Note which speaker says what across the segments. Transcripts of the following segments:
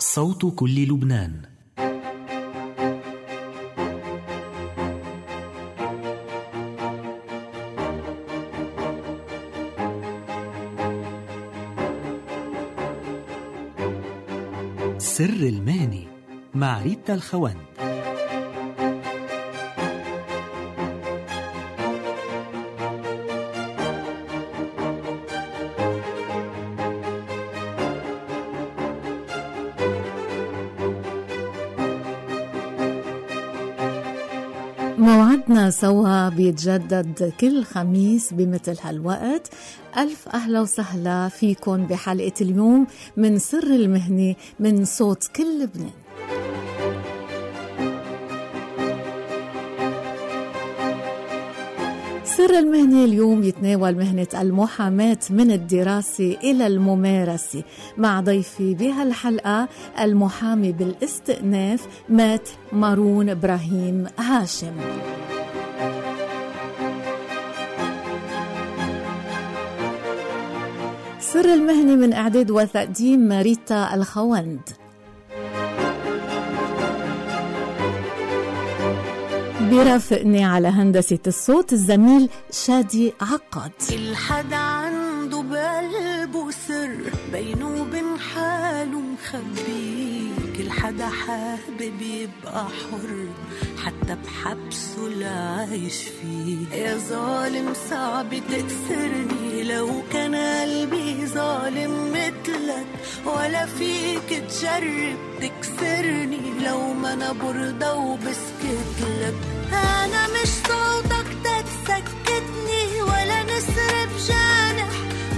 Speaker 1: صوت كل لبنان. سر المهنة مع ريتا الخوند.
Speaker 2: موعدنا سوا بيتجدد كل خميس بمثل هالوقت. ألف أهلا وسهلا فيكن بحلقة اليوم من سر المهنة من صوت كل لبنان. سر المهنة اليوم يتناول مهنة المحاماة من الدراسة إلى الممارسة، مع ضيفي بهالحلقة المحامي بالاستئناف ماتر مارون إبراهيم هاشم. سر المهنة من إعداد وتقديم ريتا الخوند. بيرافقني على هندسة الصوت الزميل شادي عقاد.
Speaker 3: كل حدا عنده بقلبه سر بينه وبين حاله مخبيه، كل حدا حابب يبقى حر حتى بحبسه لعايش فيه. يا ظالم صعب تكسرني لو كان قلبي ظالم مثلك، ولا فيك تجرب تكسرني لو ما أنا برضى وبسكت لك. أنا مش صوتك تسكتني ولا نسر بجانح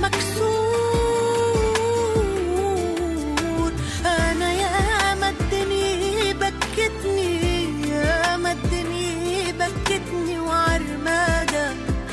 Speaker 3: مكسور. أنا يا ما الدنيا بكتني، يا ما الدنيا بكتني، وعرمادة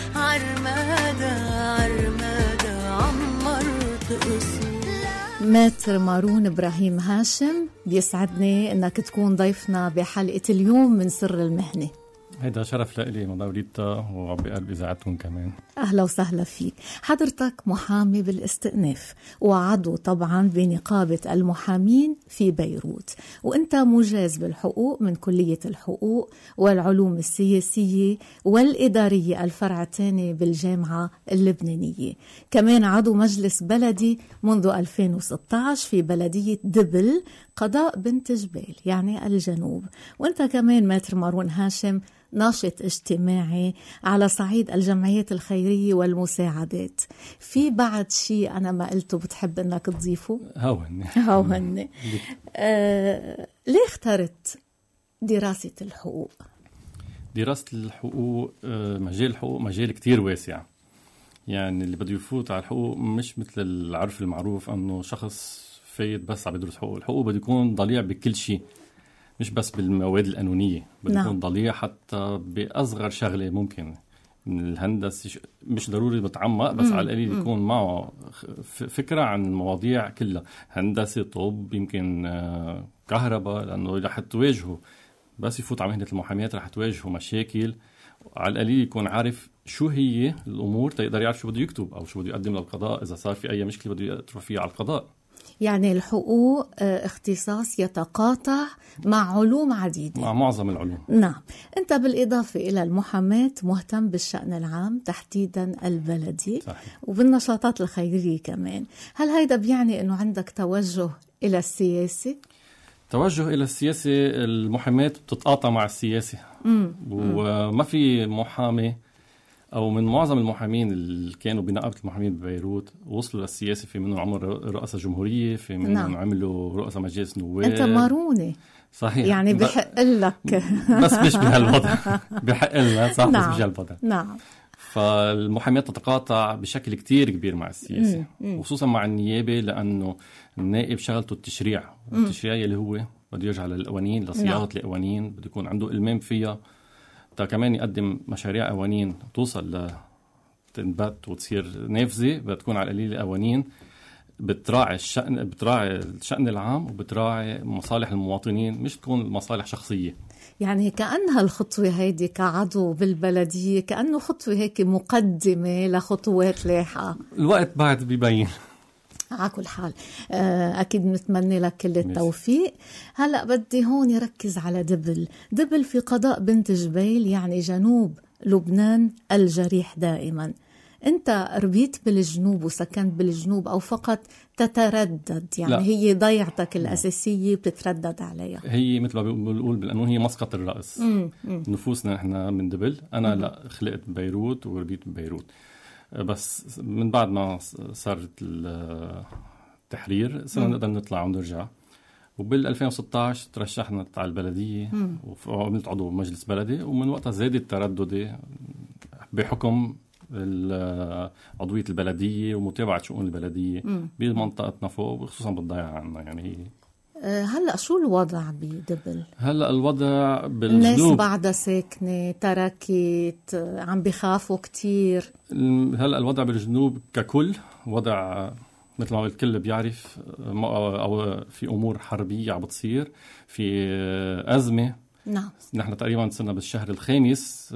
Speaker 3: عرمادة عرمادة عمرت قصور.
Speaker 2: ماتر مارون إبراهيم هاشم، بيسعدني أنك تكون ضيفنا بحلقة اليوم من سر المهنة.
Speaker 4: هيدا شرف لإلي مدام ريتا وبقلب إذاعتكم كمان.
Speaker 2: أهلا وسهلا فيك. حضرتك محامي بالاستئناف وعضو طبعا بنقابة المحامين في بيروت، وأنت مجاز بالحقوق من كلية الحقوق والعلوم السياسية والإدارية الفرع الثاني بالجامعة اللبنانية. كمان عضو مجلس بلدي منذ 2016 في بلدية دبل قضاء بنت جبال يعني الجنوب. وأنت كمان ماتر مارون هاشم ناشط اجتماعي على صعيد الجمعيات الخيرية والمساعدات. في بعد شيء أنا ما قلته بتحب أنك تضيفه؟ هاوهن. ليه اخترت دراسة الحقوق؟
Speaker 4: دراسة الحقوق، مجال الحقوق مجال كتير واسع. يعني اللي بده يفوت على الحقوق مش مثل العرف المعروف أنه شخص فايت بس عم يدرس حقوق. الحقوق بده يكون ضليع بكل شيء، مش بس بالمواد القانونية، بده يكون ضليع حتى بأصغر شغلة ممكن. من الهندسة مش ضروري متعمق، بس على القليل يكون معه فكرة عن المواضيع كلها، هندسة، طب، يمكن كهرباء، لأنه رح تواجهه بس يفوت على مهنة المحاميات رح تواجهه مشاكل. على القليل يكون عارف شو هي الأمور تقدر يعرف شو بده يكتب أو شو بده يقدم للقضاء إذا صار في أي مشكلة بده يترفع فيها على القضاء.
Speaker 2: يعني الحقوق اختصاص يتقاطع مع علوم عديدة،
Speaker 4: مع معظم العلوم.
Speaker 2: نعم. أنت بالإضافة إلى المحاماة مهتم بالشأن العام تحديدا البلدي.
Speaker 4: صحيح.
Speaker 2: وبالنشاطات الخيرية كمان. هل هيدا بيعني أنه عندك توجه إلى السياسة؟
Speaker 4: توجه إلى السياسة، المحاماة بتتقاطع مع السياسة. وما في محامي أو من معظم المحامين اللي كانوا بنقابة المحامين ببيروت وصلوا للسياسة. في منهم عملوا رؤساء جمهورية، في منهم عملوا رؤساء مجلس نواب.
Speaker 2: أنت ماروني
Speaker 4: صحيح،
Speaker 2: يعني بحق لك
Speaker 4: بس مش بهالوضع. بحق لنا صح.
Speaker 2: نعم.
Speaker 4: بس مش هالوضع.
Speaker 2: نعم.
Speaker 4: فالمحاماة تتقاطع بشكل كتير كبير مع السياسة، خصوصا مع النيابة، لأنه النائب شغلته التشريع، والتشريع اللي هو بده يرجع للقوانين، لصياغة القوانين، بده يكون عنده إلمام فيها، كمان يقدم مشاريع قوانين توصل لتنبت وتصير نافذة. بتكون على القليل قوانين بتراعي الشأن العام وبتراعي مصالح المواطنين، مش تكون مصالح شخصية.
Speaker 2: يعني كأنها الخطوة هيدي كعضو بالبلدية كأنه خطوة هيك مقدمة لخطوات لاحقة.
Speaker 4: الوقت بعد بيبين.
Speaker 2: على كل حال أكيد نتمنى لك كل التوفيق. هلأ بدي هون يركز على دبل في قضاء بنت جبيل، يعني جنوب لبنان الجريح دائما. أنت ربيت بالجنوب وسكنت بالجنوب أو فقط تتردد؟ يعني لا. هي ضيعتك الأساسية بتتردد عليها؟
Speaker 4: هي مثل ما بنقول بالقانون هي مسقط الرأس. نفوسنا نحن من دبل. أنا لا خلقت ببيروت وربيت ببيروت، بس من بعد ما صارت التحرير صرنا نقدر نطلع ونرجع. وبال 2016 ترشحنا على البلدية وعملت عضو مجلس بلدي، ومن وقتها زادت ترددي بحكم عضوية البلدية ومتابعة شؤون البلدية بمنطقتنا فوق، وخصوصا بالضيعة عنا. يعني
Speaker 2: هلأ شو الوضع بدبل؟
Speaker 4: هلأ الوضع بالجنوب
Speaker 2: الناس بعدها ساكنة، تركت، عم بخافوا كتير.
Speaker 4: هلأ الوضع بالجنوب ككل وضع مثل ما الكل بيعرف، أو في أمور حربية عم بتصير، في أزمة.
Speaker 2: نعم.
Speaker 4: نحن تقريبا صرنا بالشهر الخامس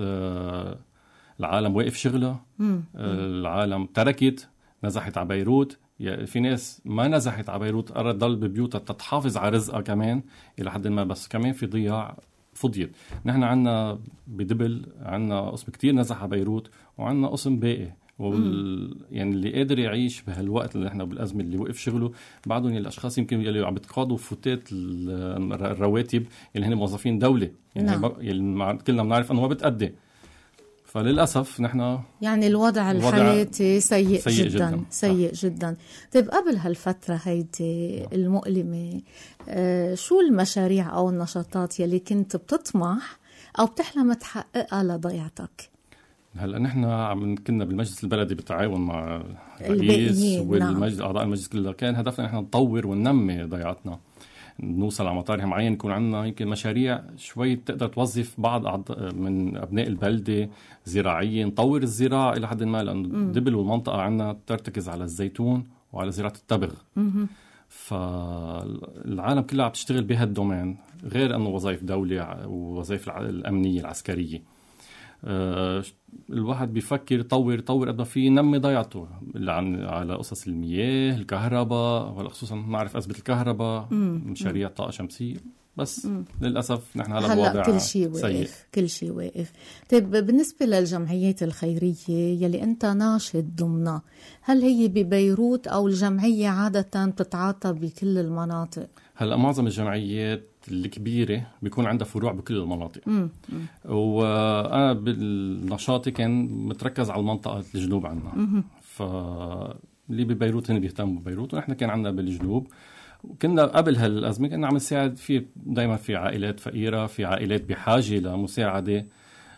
Speaker 4: العالم واقف شغله. العالم تركت، نزحت على بيروت. في ناس ما نزحت على بيروت، قررت تضل ببيوتها تتحافظ على رزقها كمان إلى حد ما، بس كمان في ضياع فضيت. نحن عنا بدبل عنا قسم كتير نزح على بيروت، وعنا قسم باقي. يعني اللي قادر يعيش بهالوقت اللي نحن بالأزمة اللي وقف شغله بعضهم الأشخاص يمكن اللي عم بتقاضوا فوتات الرواتب اللي هن موظفين دولة. يعني كلنا بنعرف أنه ما بتأدي. فللأسف نحن
Speaker 2: يعني الوضع الحياتي سيء جدا. سيء جدا. طيب قبل هالفترة هيدي المؤلمة، شو المشاريع أو النشاطات يلي كنت بتطمح أو بتحلم تحققها لضيعتك؟
Speaker 4: هلا نحن كنا بالمجلس البلدي بالتعاون مع الرئيس والمجلس أعضاء المجلس كله، كان هدفنا نحن نطور وننمي ضيعتنا، نوصل على مطارح معين، يكون عندنا يمكن مشاريع شوي تقدر توظف بعض من أبناء البلدة زراعيا، نطور الزراعة إلى حد ما، لأن دبل والمنطقة عندنا ترتكز على الزيتون وعلى زراعة التبغ. فالعالم كلها عم تشتغل بهالدومين، غير أنه وظائف دولة ووظائف الأمنية العسكرية. الواحد بيفكر يطور قد ما فيه ينمي ضيعته على قصص المياه، الكهرباء، خصوصا نعرف أزمة الكهرباء، مشاريع طاقة شمسية. بس للأسف نحن هلا الوضع
Speaker 2: كل شيء واقف. كل شيء واقف. طيب بالنسبة للجمعيات الخيرية يلي أنت ناشط ضمنها، هل هي ببيروت أو الجمعية عادة بتتعاطى بكل المناطق؟
Speaker 4: هلا معظم الجمعيات الكبيرة بيكون عندها فروع بكل المناطق. وأنا بالنشاطي كان متركز على المنطقة الجنوب عنا. فاللي ببيروت هن بيهتموا ببيروت، ونحن كان عندنا بالجنوب. وكنا قبل هالأزمة كنا عم نساعد في دايما في عائلات فقيرة، في عائلات بحاجة لمساعدة،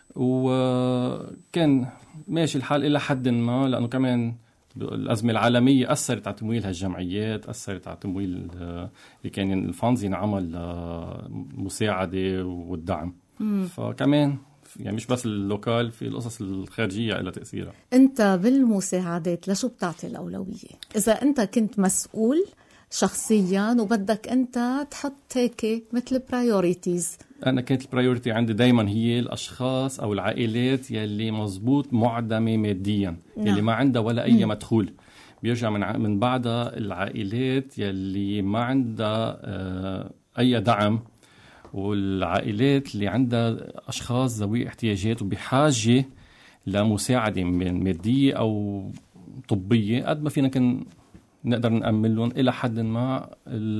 Speaker 4: وكان ماشي الحال إلى حد ما، لأنه كمان الأزمة العالمية أثرت على تمويل هالجمعيات، أثرت على تمويل اللي كان الفانز ينعمل مساعدة والدعم. فكمان يعني مش بس اللوكال، في القصص الخارجية إلى تأثيرها. أنت
Speaker 2: بالمساعدات لشو بتعطي الأولوية؟ إذا أنت كنت مسؤول شخصيا وبدك أنت تحط هيك مثل برايوريتيز.
Speaker 4: أنا كانت البرايوريتي عندي دايما هي الأشخاص أو العائلات يلي مزبوط معدمة ماديا. يلي ما عندها ولا أي مدخول. بيرجع من بعدها العائلات يلي ما عندها أي دعم، والعائلات اللي عندها أشخاص ذوي احتياجات وبحاجة لمساعدة مادية أو طبية، قد ما فينا كان نقدر نأمن لهم إلى حد ما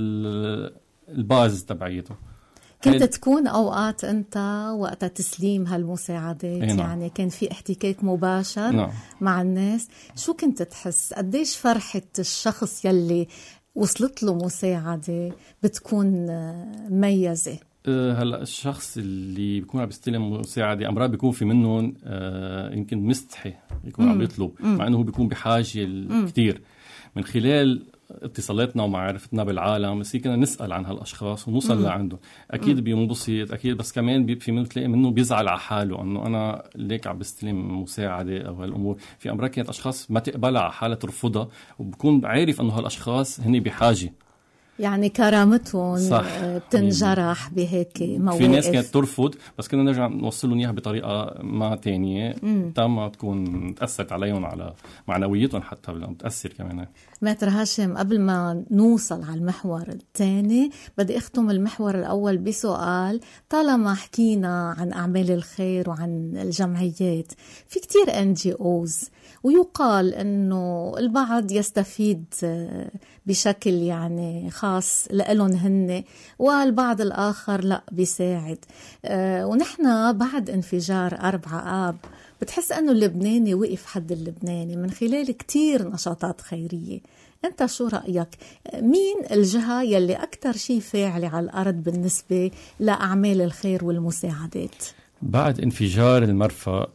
Speaker 4: الباز تبعيته.
Speaker 2: كنت تكون أوقات أنت وقت تسليم هالمساعدات يعني كان في احتكاك مباشر مع الناس، شو كنت تحس؟ قديش فرحة الشخص يلي وصلت له مساعدة بتكون مميزة؟
Speaker 4: هلا الشخص اللي بيكون عم بيستلم مساعدة أمرار بيكون في منهم يمكن مستحي يكون عم يطلب، مع أنه بيكون بحاجة كتير. من خلال اتصالاتنا ومعرفتنا بالعالم كنا نسأل عن هالأشخاص ونوصل لعنده. أكيد بينبسط أكيد، بس كمان في منه تلاقي منه بيزعل على حاله أنه أنا ليك عم بستلم مساعدة أو هالأمور. في أمرار كانت أشخاص ما تقبلها على حالة ترفضها، وبكون عارف أنه هالأشخاص هني بحاجة.
Speaker 2: يعني كرامتهم
Speaker 4: صح.
Speaker 2: بتنجرح بهيك مواقف.
Speaker 4: في ناس كانت ترفض، بس كنا نرجع نوصل لهم اياها بطريقه ما تانية ما تكون تاثرت عليهم على معنويتهم، حتى بتاثر كمان.
Speaker 2: ماتر هاشم، قبل ما نوصل على المحور الثاني بدي اختم المحور الاول بسؤال. طالما حكينا عن اعمال الخير وعن الجمعيات، في كتير NGOs ويقال انه البعض يستفيد بشكل يعني خاص لهم هن، والبعض الاخر لا بيساعد. ونحن بعد انفجار 4 آب بتحس انه اللبناني وقف حد اللبناني من خلال كتير نشاطات خيرية. انت شو رأيك؟ مين الجهة يلي اكتر شيء فاعلة على الارض بالنسبة لاعمال الخير والمساعدات؟
Speaker 4: بعد انفجار المرفأ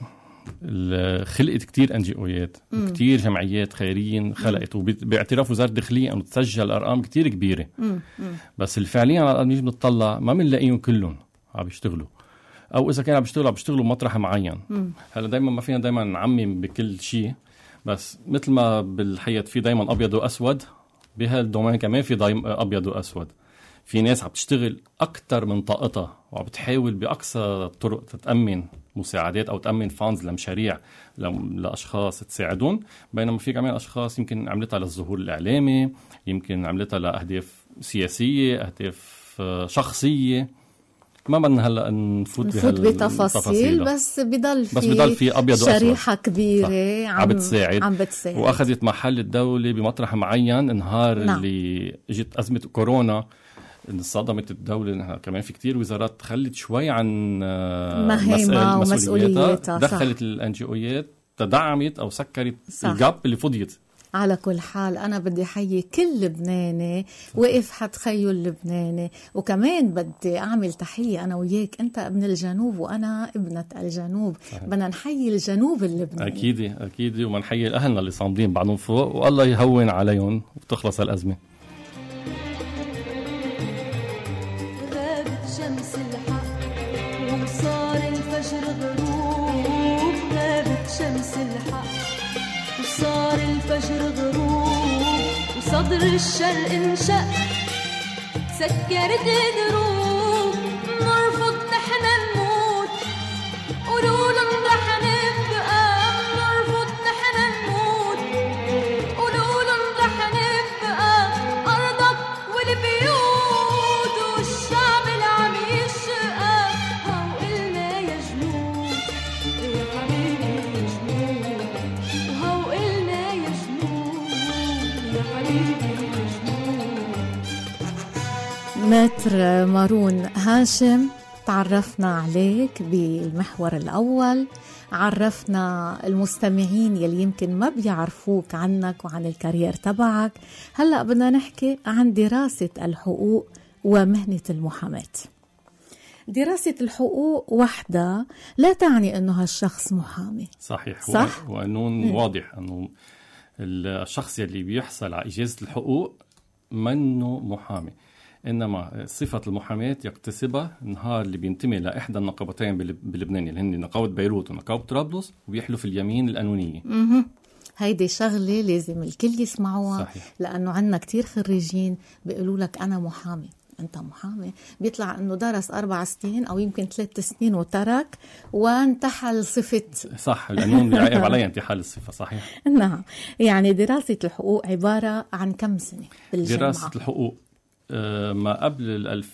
Speaker 4: خلقت كتير NGOs وكتير جمعيات خيريين خلقت، وباعتراف وزارة الداخلية أنه تسجل أرقام كتير كبيرة. بس الفعليا على الأرض نيجي بنطلع ما بنلاقيهم كلهم عم بيشتغلوا، أو إذا كانوا عم بيشتغلوا مطرح معين. هلا دايما ما فينا دايما نعمم بكل شيء، بس مثل ما بالحياة في دايما أبيض وأسود، بهالدومين كمان في أبيض وأسود. في ناس عم تشتغل أكتر من طاقتها وعم بتحاول بأقصى الطرق تتأمن مساعدات أو تأمن فانز لمشاريع لأشخاص تساعدون، بينما في كمان أشخاص يمكن عملتها للظهور الإعلامي، يمكن عملتها لأهداف سياسية، أهداف شخصية. ما بدنا هلا نفوت
Speaker 2: بتفاصيل، بس بضل في
Speaker 4: أبيض
Speaker 2: شريحة كبيرة
Speaker 4: عم بتساعد وأخذت محل الدولة بمطرح معين. نهار اللي اجت أزمة كورونا انصدمت الدولة، كمان في كتير وزارات خلت شوي عن
Speaker 2: مهمة ومسؤولياتها،
Speaker 4: دخلت الNGOs تدعمت أو سكرت الجاب اللي فضيت.
Speaker 2: على كل حال أنا بدي أحيي كل لبناني وقف حد خيو اللبناني، وكمان بدي أعمل تحية أنا وياك، أنت ابن الجنوب وأنا ابنة الجنوب. بدنا نحيي الجنوب اللبناني
Speaker 4: أكيد وما نحيي أهلنا اللي صامدين بعضهم فوق، والله يهون عليهم وتخلص الأزمة.
Speaker 3: شمس الحق وصار الفجر غروب، غابت شمس الحق وصار الفجر غروب، وصدر الشرق انشق سكرت دروب. نرفض نحن نموت، قولولن رح نبقى. نرفض نحن نموت، قولولن رح نبقى. أرضك والبيوت والشعب العم يشقى. هاو قلنا يا جنوب يا حبيبي يا جنوب، وهاو قلنا يا جنوب يا حبيبي يا جنوب.
Speaker 2: متر مارون هاشم، تعرفنا عليك بالمحور الأول، عرفنا المستمعين يلي يمكن ما بيعرفوك عنك وعن الكارير تبعك. هلأ بدنا نحكي عن دراسة الحقوق ومهنة المحاماة. دراسة الحقوق وحدها لا تعني أنه هالشخص محامي.
Speaker 4: صح؟ وقانون واضح أنه الشخص يلي بيحصل على إجازة الحقوق منه محامي، إنما صفة المحاماة يكتسبها نهار اللي بينتمي لإحدى النقابتين بلبنان اللي هن نقابة بيروت ونقابة طرابلس، وبيحلف اليمين القانونية.
Speaker 2: هيدي شغلة لازم الكل يسمعوها. صحيح. لأنه عنا كتير خريجين بيقولوا لك أنا محامي. أنت محامي؟ بيطلع أنه درس 4 سنين أو يمكن 3 سنين وترك وانتحل صفة.
Speaker 4: صح، القانون بيعيب علي انتحال الصفة. صحيح.
Speaker 2: نعم، يعني دراسة الحقوق عبارة عن كم سنة بالجامعة؟
Speaker 4: دراسة الحقوق ما قبل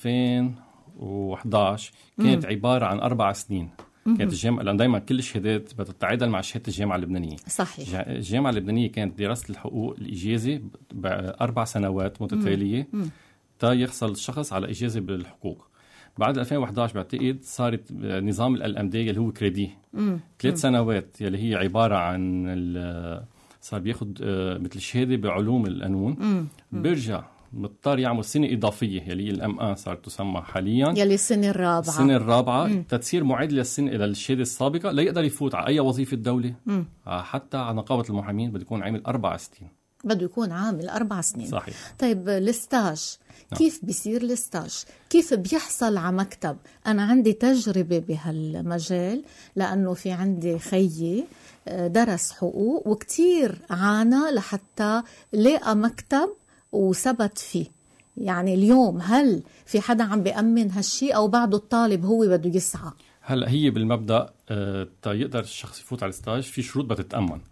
Speaker 4: 2011 كانت عبارة عن 4 سنين. كانت الجامعة، لأن دايما كل الشهادات بتتعادل مع شهادة الجامعة اللبنانية.
Speaker 2: صحيح.
Speaker 4: الجامعة اللبنانية كانت دراسة الحقوق الإجازة ب4 سنوات متتالية تا يحصل الشخص على إجازة بالحقوق. بعد 2011 بعتقد صارت نظام الMD اللي هو كريدي 3 سنوات، يلي هي عبارة عن صار بياخد مثل شهادة بعلوم القانون، بيرجع مضطر يعمل سنة إضافية يلي الMA صارت تسمى حاليا،
Speaker 2: يلي السنة الرابعة
Speaker 4: تتصير معادلة للشهادة السابقة ليقدر يفوت على أي وظيفة دولة. حتى على نقابة المحامين بده يكون عامل 4 سنين.
Speaker 2: بده يكون عامل 4 سنين.
Speaker 4: صحيح.
Speaker 2: طيب الستاج كيف بيصير الستاج؟ كيف بيحصل على مكتب؟ أنا عندي تجربة بهالمجال، لأنه في عندي خيي درس حقوق وكتير عانى لحتى لقى مكتب وثبت فيه. يعني اليوم هل في حدا عم بيأمن هالشي أو بعده الطالب هو بده يسعى؟
Speaker 4: هلا هي بالمبدا يقدر الشخص يفوت على الستاج في شروط بدها تتامن.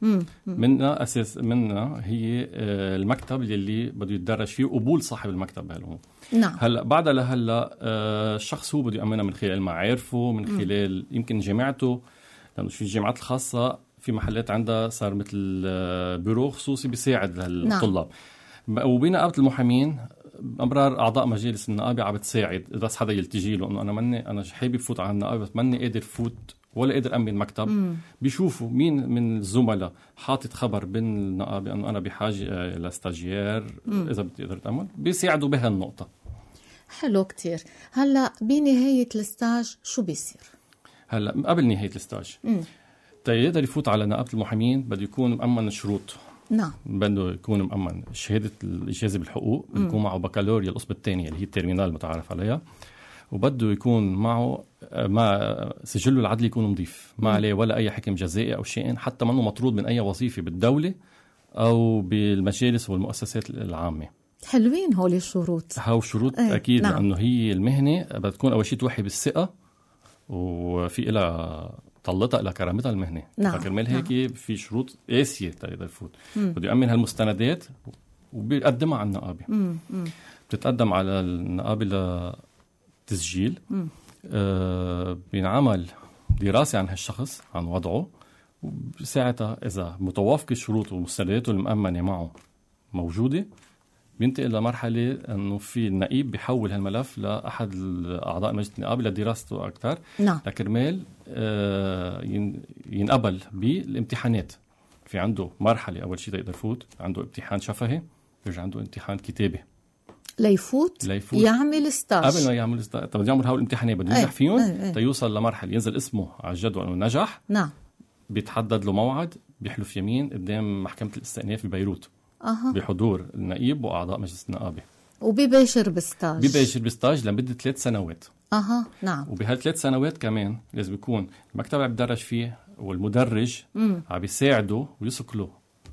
Speaker 4: منها هي المكتب اللي بده يتدرج فيه وقبول صاحب المكتب بهالامور.
Speaker 2: نعم.
Speaker 4: هلا بعد لهلا الشخص هو بده يامنها من خلال معارفه، من خلال يمكن جامعته، لانه في الجامعات الخاصه في محلات عندها صار مثل بيرو خصوصي بيساعد الطلاب. نعم. وبين نقابه المحامين امرار اعضاء مجالس النقابه عم بتساعد اذا حدا يلتجي له انه انا حابب فوت على النقابه بس ماني قادر فوت ولا قادر امن مكتب. بيشوفوا مين من الزملاء حاطط خبر بين النقابه انه انا بحاجه لستاجير اذا بتقدر تامن، بيساعدوا بهالنقطه.
Speaker 2: حلو كتير. هلا بنهايه الستاج شو بيصير؟ هلا
Speaker 4: قبل نهايه الستاج يقدر يفوت على نقابه المحامين بده يكون مأمن الشروط.
Speaker 2: نعم.
Speaker 4: بده يكون مأمن شهادة الإجازة بالحقوق، يكون معه بكالوريا القسم الثانية اللي هي التيرمينال متعارف عليها، وبده يكون معه مع سجله العدلي يكون نظيف، ما عليه ولا أي حكم جزائي أو شيء، حتى منه مطرود من أي وظيفة بالدولة أو بالمجالس والمؤسسات العامة.
Speaker 2: حلوين هول الشروط.
Speaker 4: هاو شروط أكيد. نعم. لأنه هي المهنة بدها تكون أول شيء توحي بالثقة وفي إلى طلتها إلى كرامتها المهنة.
Speaker 2: نعم.
Speaker 4: فكرمال هيك في شروط قاسية تقدر يفوت. بده يأمن هالمستندات وبيقدمها على النقابة. بتتقدم على النقابة لتسجيل. بينعمل دراسة عن هالشخص، عن وضعه، وساعتها إذا متوافق الشروط ومستنداته المأمنة معه موجودة بينتقل لمرحلة أنه في النقيب بيحول هالملف لأحد أعضاء مجلس النقابة لدراسته أكثر.
Speaker 2: نعم.
Speaker 4: لكرمال ينقبل بالامتحانات. في عنده مرحلة أول شيء يقدر يفوت، عنده امتحان شفهي، يرجع عنده امتحان كتابة ليفوت
Speaker 2: يعمل ستاج.
Speaker 4: قبل ما يعمل ستاج طب يعمل هول الامتحانات بده ينجح فيهم تيوصل لمرحلة ينزل اسمه على الجدول أنه نجح.
Speaker 2: نعم.
Speaker 4: بيتحدد له موعد بيحلف يمين قدام محكمة الاستئناف ببيروت بحضور النقيب وأعضاء مجلس النقابة،
Speaker 2: وبيباشر بالستاج
Speaker 4: لمدة 3 سنوات.
Speaker 2: نعم.
Speaker 4: وبهال3 سنوات كمان لازم يكون المكتب عم يدرج فيه والمدرج عم يساعده ويسقله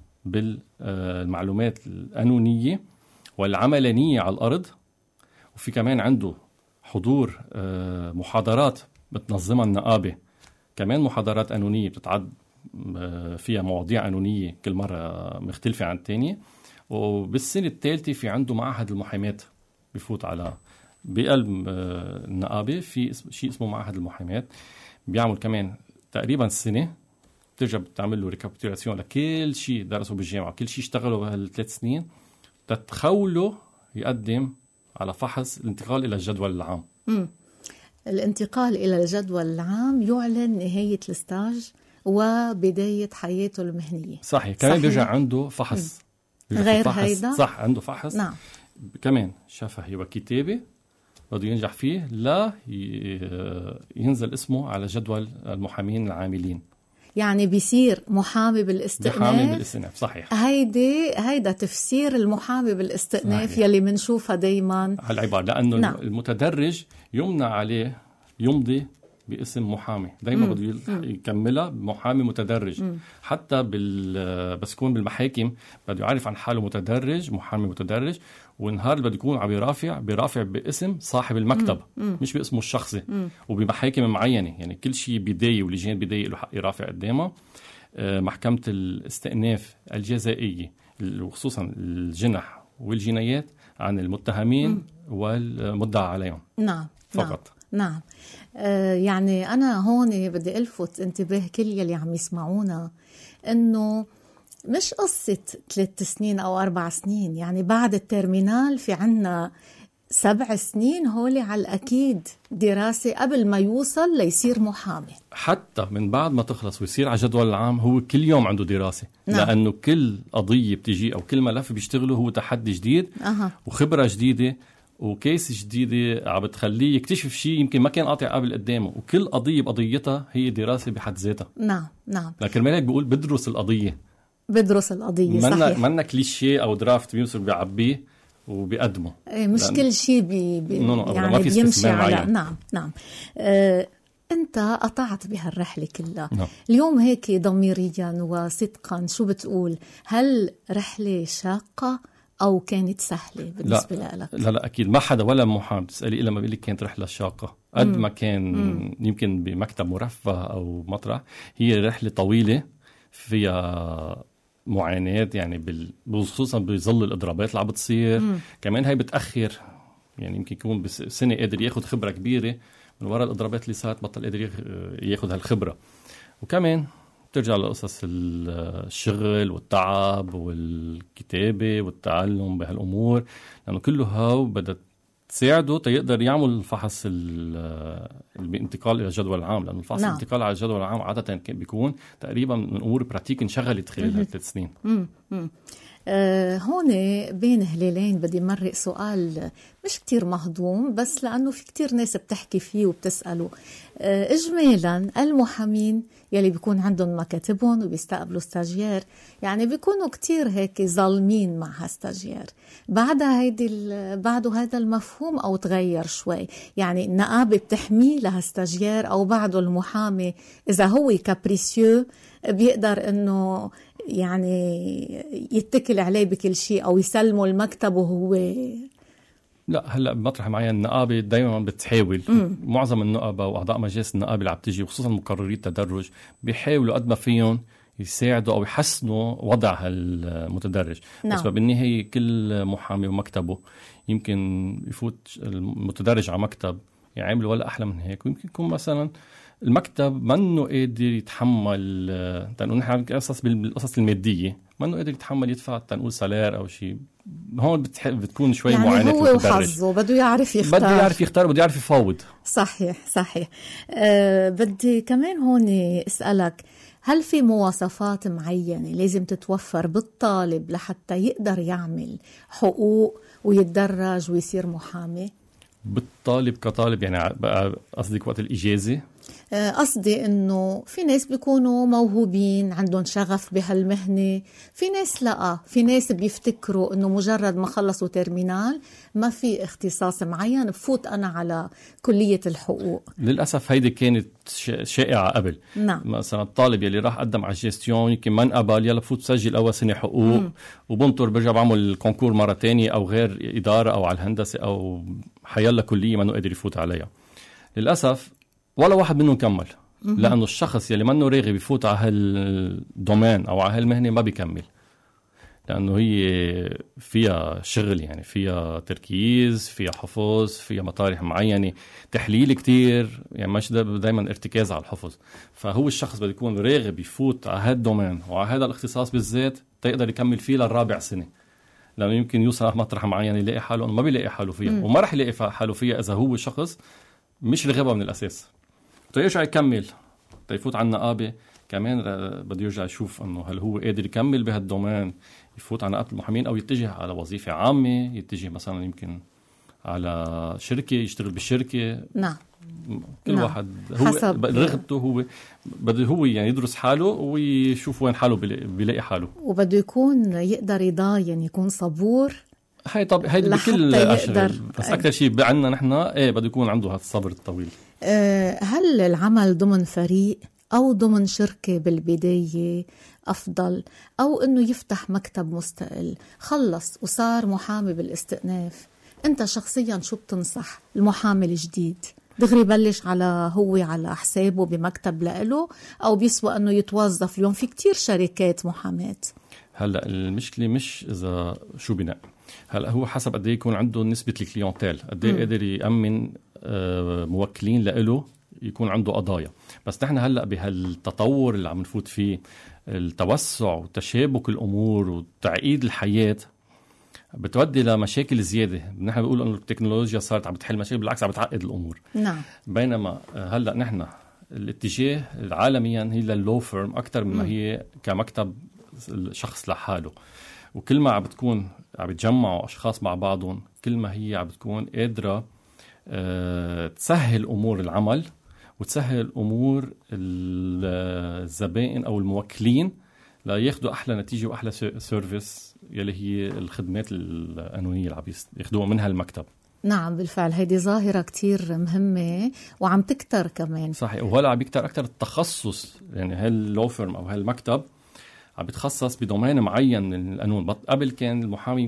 Speaker 4: بالمعلومات القانونية والعملانية على الأرض. وفي كمان عنده حضور محاضرات بتنظمها النقابة، كمان محاضرات قانونية بتتعد فيها مواضيع قانونية كل مرة مختلفة عن الثانية. وبالسنة الثالثة في عنده معهد المحاماة بيفوت على بقلب النقابة في شيء اسمه معهد المحاماة، بيعمل كمان تقريبا السنة، بترجع بتعمل له ريكابيتولاسيون لكل شيء درسه بالجامعة، كل شيء اشتغله بهال3 سنين، تتخوله يقدم على فحص الانتقال إلى الجدول العام.
Speaker 2: الانتقال إلى الجدول العام يعلن نهاية الستاج وبداية حياته المهنية.
Speaker 4: صحيح. كمان بيرجع عنده فحص
Speaker 2: غير هيدا.
Speaker 4: صح، عنده فحص.
Speaker 2: نعم.
Speaker 4: كمان شفهي وكتابة بده ينجح فيه لا ينزل اسمه على جدول المحامين العاملين.
Speaker 2: يعني بيصير محامي بالاستئناف.
Speaker 4: صحيح.
Speaker 2: هيدا تفسير المحامي بالاستئناف. صحيح. يلي منشوفها دايما
Speaker 4: هالعبارة، لأنه
Speaker 2: نعم.
Speaker 4: المتدرج يمنع عليه يمضي باسم محامي، دايما بده يكملها بمحامي متدرج. حتى بس يكون بالمحاكم بده يعرف عن حاله متدرج، محامي متدرج، والنهار اللي بده يكون عم بيرافع باسم صاحب المكتب مش باسمه الشخصي. وبمحاكم معينة، يعني كل شيء بداية ولجان بداية له حق يرافع قدامه. محكمة الاستئناف الجزائية وخصوصا الجنح والجنايات عن المتهمين والمدعى عليهم.
Speaker 2: نعم.
Speaker 4: فقط.
Speaker 2: نعم. يعني أنا هون بدي ألفت انتباه كل يلي عم يسمعونا إنه مش قصة 3 سنين أو 4 سنين، يعني بعد الترمينال في عنا 7 سنين هولي على الأكيد دراسة قبل ما يوصل ليصير محامي.
Speaker 4: حتى من بعد ما تخلص ويصير على جدول العام هو كل يوم عنده دراسة.
Speaker 2: نعم.
Speaker 4: لأنه كل قضية بتجي أو كل ملف بيشتغله هو تحدي جديد وخبرة جديدة وكيس جديدة عم بتخليه يكتشف شيء يمكن ما كان قاطع قبل قدامه، وكل قضية بقضيتها هي دراسة بحد ذاتها.
Speaker 2: نعم. نعم.
Speaker 4: لكن مالك بيقول بدرس القضية.
Speaker 2: صحيح.
Speaker 4: منا كليشيه أو درافت بيمسك بيعبيه وبيقدمه.
Speaker 2: مش كل شيء يعني بيمشي على نعم. أنت قطعت بهالرحلة كلها. اليوم هيك ضميريا وصدقا شو بتقول؟ هل رحلة شاقة أو كانت سهلة بالنسبة لك؟
Speaker 4: لا أكيد ما حدا ولا محامي بتسألي إلا ما بيقول لك كانت رحلة شاقة قد ما كان يمكن بمكتب مرفه أو مطرح. هي رحلة طويلة فيها معاناة يعني خصوصا بظل الإضرابات اللي عم بتصير. كمان هاي بتأخر يعني يمكن يكون بسنة قادر ياخد خبرة كبيرة من وراء الإضرابات اللي صارت بطل قادر ياخد هالخبرة. وكمان ترجع لقصص الشغل والتعب والكتابة والتعلم بهالأمور لأنه كله هاو بدأت تساعده تيقدر يعمل الفحص الانتقال إلى الجدول العام لأنه الفحص الانتقال على الجدول العام عادة بيكون تقريبا من أمور براتيك انشغلت خلال هال3 سنين.
Speaker 2: هون بين هلالين بدي مرق سؤال مش كتير مهضوم بس لأنه في كتير ناس بتحكي فيه وبتسأله. إجمالا المحامين يلي بيكون عندهم مكاتبهم وبيستقبلوا استاجير يعني بيكونوا كتير هيك ظالمين مع هاستاجير. بعده هذا المفهوم أو تغير شوي يعني النقابة بتحميه لهاستاجير أو بعده المحامي إذا هو كابريسيو بيقدر إنه يعني يتكل عليه بكل شيء أو يسلمه المكتب وهو
Speaker 4: لا. هلا بمطرح معين النقابه دائما بتحاول معظم النقابه واعضاء مجلس النقابه اللي عم تيجي وخصوصا مقرري التدرج بيحاولوا قد ما فيهم يساعدوا او يحسنوا وضع هالمتدرج. بس بالنهايه كل محامي ومكتبه يمكن يفوت المتدرج على مكتب يعمل ولا احلى من هيك ويمكن يكون مثلا المكتب منه قادر يتحمل تنقول نحن بالقصص الماديه منه قادر يتحمل يدفع تنقول سالير او شيء. هون بتكون شوي يعني معاناة
Speaker 2: هو وحظه بده يعرف يختار
Speaker 4: بده يعرف يفاوض.
Speaker 2: صحيح. بدي كمان هون اسألك هل في مواصفات معينة لازم تتوفر بالطالب لحتى يقدر يعمل حقوق ويتدرج ويصير محامي؟
Speaker 4: بالطالب كطالب يعني بقى قصدك وقت الإجازة؟
Speaker 2: قصدي إنه في ناس بيكونوا موهوبين عندهم شغف بهالمهنة، في ناس لا، في ناس بيفتكروا إنه مجرد ما خلصوا ترمينال ما في اختصاص معين بفوت أنا على كلية الحقوق.
Speaker 4: للأسف هيدي كانت شائعة قبل.
Speaker 2: نعم.
Speaker 4: مثلا الطالب يلي راح قدم على الجيستيون يمكن ما انقبل يلا بفوت سجل أول سنة حقوق وبنطر برجع بعمل كونكور مرة تانية أو غير إدارة أو على الهندسة أو حيالله كلية ما نو قادر يفوت عليها. للأسف ولا واحد منهم كمل لأنه الشخص يلي منه راغب يفوت على هالدومين أو على هالمهنة ما بيكمل لأنه هي فيها شغل يعني فيها تركيز فيها حفظ فيها مطارح معينة تحليل كتير يعني مش دايما ارتكاز على الحفظ. فهو الشخص بده يكون راغب يفوت على هالدومين وعلى هذا الاختصاص بالذات تقدر يكمل فيه للرابع سنة لأنه يمكن يوصل على مطرح معين يلاقي حاله ما بيلاقي حاله فيها وما رح يلاقي حاله فيها إذا هو شخص مش رغبة من الأساس. يرجع يكمل يفوت على النقابة كمان بده يرجع يشوف انه هل هو قادر يكمل بهالدومين يفوت على نقابة المحامين او يتجه على وظيفة عامة يتجه مثلا يمكن على شركة يشتغل بالشركة.
Speaker 2: نعم.
Speaker 4: كل واحد هو رغبته هو بده هو يعني يدرس حاله ويشوف وين حاله بيلاقي حاله
Speaker 2: وبده يكون يقدر يضاين يكون صبور.
Speaker 4: هاي طب هاي بكل أشغال بس أكثر شيء عندنا نحن بده يكون عنده هذا الصبر الطويل.
Speaker 2: هل العمل ضمن فريق أو ضمن شركة بالبداية أفضل أو أنه يفتح مكتب مستقل خلص وصار محامي بالاستئناف؟ أنت شخصيا شو بتنصح المحامي الجديد؟ دغري بلش على حسابه بمكتب لإله أو بيسوى أنه يتوظف؟ اليوم في كتير شركات محاماة.
Speaker 4: هلأ المشكلة مش إذا شو بناء هلأ هو حسب قد يكون عنده نسبة الكليونتيل قد قادر يأمن موكلين لإله يكون عنده قضايا. بس نحن هلأ بهالتطور اللي عم نفوت فيه التوسع وتشابك الأمور وتعقيد الحياة بتودي لمشاكل زيادة. نحن بنقول أنه التكنولوجيا صارت عم بتحل مشاكل بالعكس عم بتعقد الأمور.
Speaker 2: نعم.
Speaker 4: بينما هلأ نحن الاتجاه عالميا هي لللو فيرم أكتر مما هي كمكتب شخص لحاله. وكل ما عم بتكون عم بتجمعوا أشخاص مع بعضهم كل ما هي عم بتكون قادرة تسهل أمور العمل وتسهل أمور الزبائن أو الموكلين لا ياخدوا أحلى نتيجة وأحلى سيرفيس يلي هي الخدمات القانونية اللي عم ياخدوها منها المكتب.
Speaker 2: نعم بالفعل هيدي ظاهرة كتير مهمة وعم تكتر كمان.
Speaker 4: صحيح. وهلا عم يكتر أكتر التخصص يعني هاللو فيرم أو هالمكتب عم بيتخصص بدومين معين من القانون. قبل كان المحامي يمكن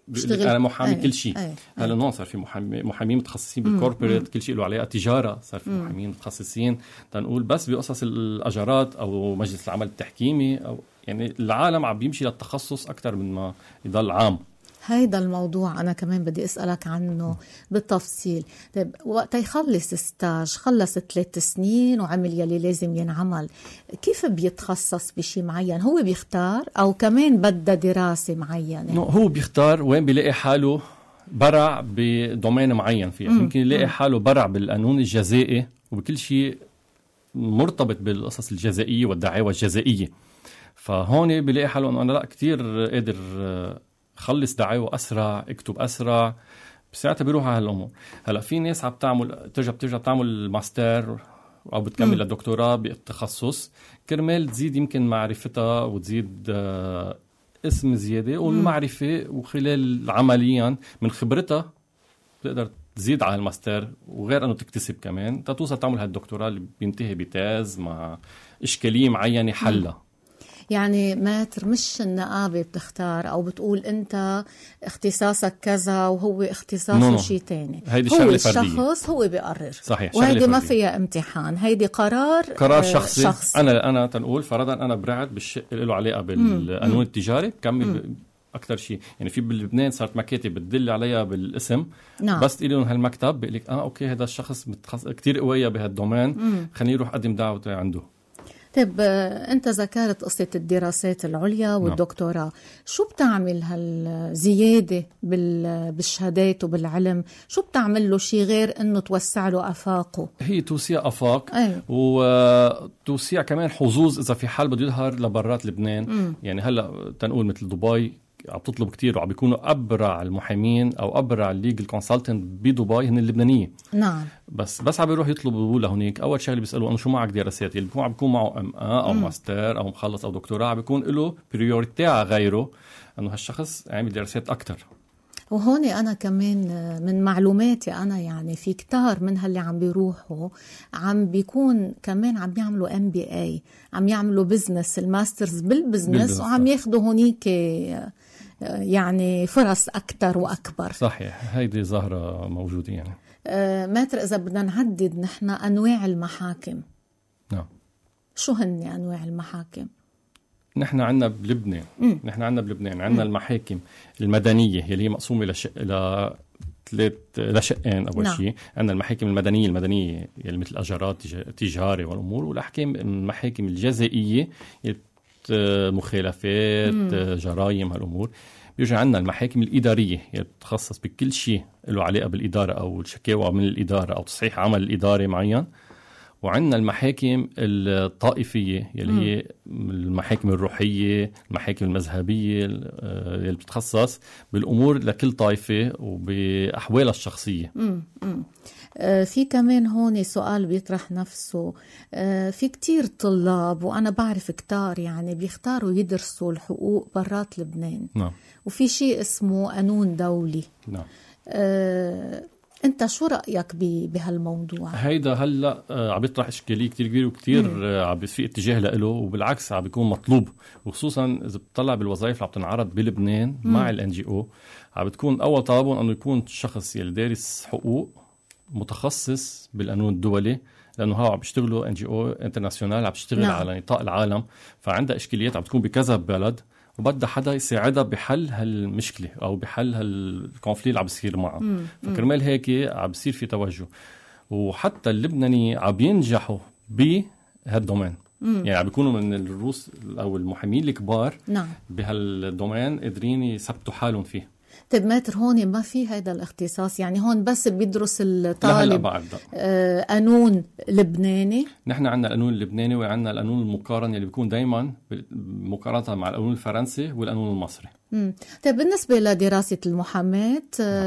Speaker 4: انا محامي كل شيء. هلا نو صار في محامين متخصصين بالكوربريت، كل شيء له عليه تجاره، صار في محامين متخصصين تنقول بس بقصص الاجارات او مجلس العمل التحكيمي، او يعني العالم عم بيمشي للتخصص اكثر من ما يضل عام.
Speaker 2: هيدا الموضوع أنا كمان بدي أسألك عنه بالتفصيل. طيب وقت يخلص ستاج، خلص 3 سنين وعمل يلي لازم ينعمل، كيف بيتخصص بشي معين؟ هو بيختار أو كمان بدأ دراسة معينة؟
Speaker 4: هو بيختار وين بيلاقي حاله برع بدومين معين فيه. يمكن يلاقي حاله برع بالقانون الجزائي وبكل شيء مرتبط بالقصص الجزائية والدعاوى الجزائية، فهون بيلاقي حاله أنه أنا لا كتير قادر خلص دعاوى أسرع، اكتب أسرع، بساعتها بيروح على هالأمور. هلأ في ناس عم تعمل ترجع بتعمل ماستر أو بتكمل الدكتوراه بالتخصص كرمال تزيد يمكن معرفتها وتزيد اسم زيادة والمعرفة، وخلال عمليا من خبرتها تقدر تزيد على الماستر، وغير أنه تكتسب كمان تتوصل تعمل هالدكتوراه اللي بينتهي بتاز مع إشكالية معينة حلها.
Speaker 2: يعني ماتر مش النقابة بتختار أو بتقول أنت اختصاصك كذا وهو اختصاصه شيء تاني، هو الشخص هو بيقرر.
Speaker 4: صحيح.
Speaker 2: وهيدي ما فيها امتحان، هيدي قرار
Speaker 4: شخصي. أنا تنقول فرضا أنا برعت بالشيء اللي له علاقة بالقانون التجاري كمل أكتر شيء. يعني في بلبنان صارت مكاتب بتدل عليها بالاسم.
Speaker 2: نعم.
Speaker 4: بس تقولي لهم هالمكتب بيقول لك أوكي هذا الشخص كتير قوية بهالدومين، خليني يروح أقدم دعوة عنده.
Speaker 2: طيب أنت ذكرت قصة الدراسات العليا والدكتوراه، شو بتعمل هالزيادة بالشهادات وبالعلم؟ شو بتعمل له شيء غير أنه توسع له أفاقه؟
Speaker 4: هي توسيع أفاق. وتوسيع كمان حظوظ إذا في حال بده يظهر لبرات لبنان. يعني هلأ تنقول مثل دبي عم تطلب كتير وعم بيكونوا أبرع المحامين أو أبرع الليجل كونسلتنت بدبي هن اللبنانية.
Speaker 2: نعم.
Speaker 4: بس عم بيروح يطلبوا لهونيك أول شغله بيسألوا أنه شو معك دراسات، اللي عم بيكون معه MA أو ماستر أو مخلص أو دكتوراه عم بيكون له بريوريتي على غيره أنه هالشخص عامل دراسات أكتر.
Speaker 2: وهون أنا كمان من معلوماتي أنا يعني في كتار من هاللي عم بيروحوا عم بيكون كمان عم يعملوا MBA، عم يعملوا بزنس، الماسترز بالبزنس، وعم ياخدوا هونيك يعني فرص أكتر وأكبر.
Speaker 4: صحيح. هيدي ظاهرة موجودة. يعني
Speaker 2: ماتر إذا بدنا نعدد نحن أنواع المحاكم،
Speaker 4: نعم،
Speaker 2: شو هن أنواع المحاكم؟
Speaker 4: نحن عندنا بلبنان عندنا المحاكم المدنية اللي هي مقسومة لشقين. أول شيء عندنا المحاكم المدنية اللي مثل أجارات تجاري والأمور، المحاكم الجزائية مخالفات جرائم هالأمور. بيجي عندنا المحاكم الإدارية اللي بتتخصص بكل شيء له علاقة بالإدارة أو الشكاوى من الإدارة أو تصحيح عمل الإداري معين. وعندنا المحاكم الطائفية اللي هي المحاكم الروحية، المحاكم المذهبية اللي بتتخصص بالأمور لكل طائفة وبأحوالها الشخصية.
Speaker 2: في كمان هون سؤال بيطرح نفسه، في كتير طلاب وأنا بعرف كتار يعني بيختاروا يدرسوا الحقوق برات لبنان.
Speaker 4: نعم.
Speaker 2: وفي شيء اسمه قانون دولي.
Speaker 4: نعم.
Speaker 2: أنت شو رأيك بهالموضوع؟
Speaker 4: هيدا هلأ عم بيطرح إشكالية كتير كبير وكتير عم في اتجاه له، وبالعكس عم بيكون مطلوب، وخصوصا إذا بتطلع بالوظائف اللي عم تنعرض بلبنان مع الNGO. عم بتكون أول طلبهم أنه يكون شخص يلي دارس حقوق متخصص بالقانون الدولي، لأنه هاو عم بيشتغلوا NGO انترناسيونال عم بيشتغل على نطاق العالم، فعندها إشكاليات عم بتكون بكذا بلد وبدها حدا يساعدها بحل هالمشكلة أو بحل هالكونفلي اللي عم بيصير معها. فكرمال هيك عم بيصير في توجه، وحتى اللبناني عم ينجحوا بهالدومين. يعني عم بيكونوا من الروس أو المحامين الكبار بهالدومين قادرين يثبتوا حالهم فيه.
Speaker 2: طيب ماتر هون ما في هيدا الاختصاص، يعني هون بس بيدرس الطالب قانون لبناني.
Speaker 4: نحن عندنا القانون اللبناني وعندنا القانون المقارن اللي بيكون دايما مقارنة مع القانون الفرنسي والقانون المصري.
Speaker 2: طيب بالنسبة لدراسة المحاماة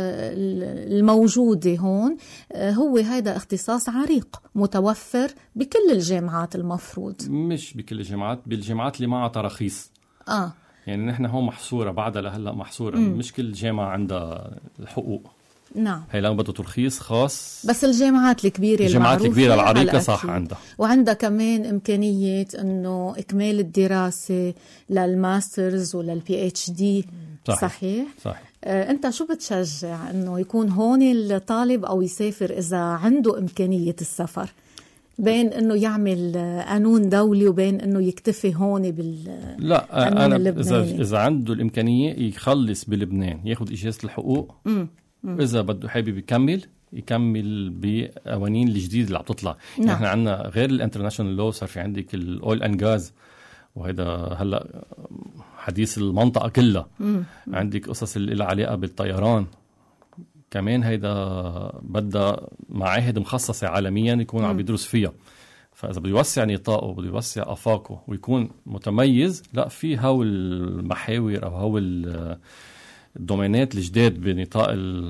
Speaker 2: الموجودة هون، هو هيدا اختصاص عريق متوفر بكل الجامعات المفروض؟ مش
Speaker 4: بكل الجامعات، بالجامعات اللي معها تراخيص. يعني نحن هون محصورة بعدها لهلا محصورة. مش كل جامعة عندها الحقوق.
Speaker 2: نعم.
Speaker 4: هي لما بده ترخيص خاص،
Speaker 2: بس الجامعات الكبيرة
Speaker 4: العريقة صح عندها،
Speaker 2: وعندها كمان إمكانية إنه إكمال الدراسة للماسترز وللPhD. صحيح. أنت شو بتشجع إنه يكون هون الطالب أو يسافر إذا عنده إمكانية السفر، بين إنه يعمل قانون دولي وبين إنه يكتفي هون
Speaker 4: لا أنا إذا عنده الإمكانية يخلص بلبنان ياخد إجازة الحقوق. إذا بده حابب يكمل بقوانين الجديد اللي عم تطلع.
Speaker 2: نعم.
Speaker 4: نحن عندنا غير الانترناشونال لو صار في عندك الأويل أند غاز، وهذا هلا حديث المنطقة كلها. عندك قصص اللي لها علاقة بالطيران كمان، هيدا بدها معاهد مخصصة عالميا يكون عم يدرس فيها. فإذا بده يوسع نطاقه وبده يوسع آفاقه ويكون متميز، لا في هاو المحاور أو هاو الدومينات الجداد بنطاق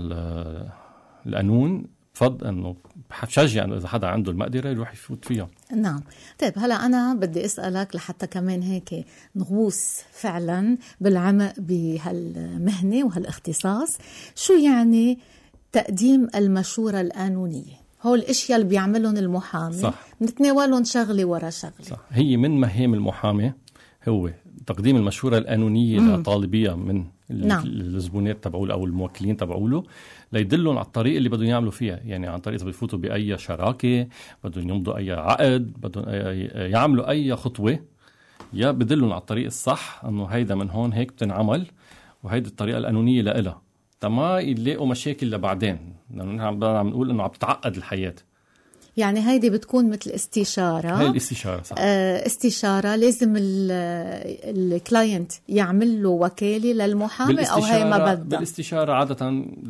Speaker 4: القانون. بفضل أنه بشجع أنه إذا حدا عنده المقدرة يروح يفوت فيها.
Speaker 2: نعم. طيب هلأ أنا بدي أسألك لحتى كمان هيك نغوص فعلا بالعمق بهالمهنة وهالاختصاص، شو يعني تقديم المشورة القانونية؟ هو الاشياء اللي بيعملهم المحامي. صح. نتناولهم شغلة ورا شغلة.
Speaker 4: صح. هي من مهام المحامي هو تقديم المشورة القانونية لطالبية من
Speaker 2: نعم.
Speaker 4: الزبونات تبعوله أو الموكلين تبعوله، ليدلهم على الطريق اللي بدهم يعملوا فيها. يعني عن طريق إذا بيفوتوا بأي شراكة، بدهم يمضوا أي عقد، بدهم يعملوا أي خطوة، يا بدلهم على الطريق الصح أنه هيدا من هون هيك بتنعمل وهيدا الطريقة القانونية لإلها، تما يلاقوا مشاكل لبعدين. لأنه نحن عم نقول أنه عم تتعقد الحياة.
Speaker 2: يعني هيدي بتكون مثل استشارة.
Speaker 4: هاي الاستشارة صح.
Speaker 2: استشارة لازم الكلاينت يعمل له وكالة للمحامي أو هي ما بدها.
Speaker 4: بالاستشارة عادة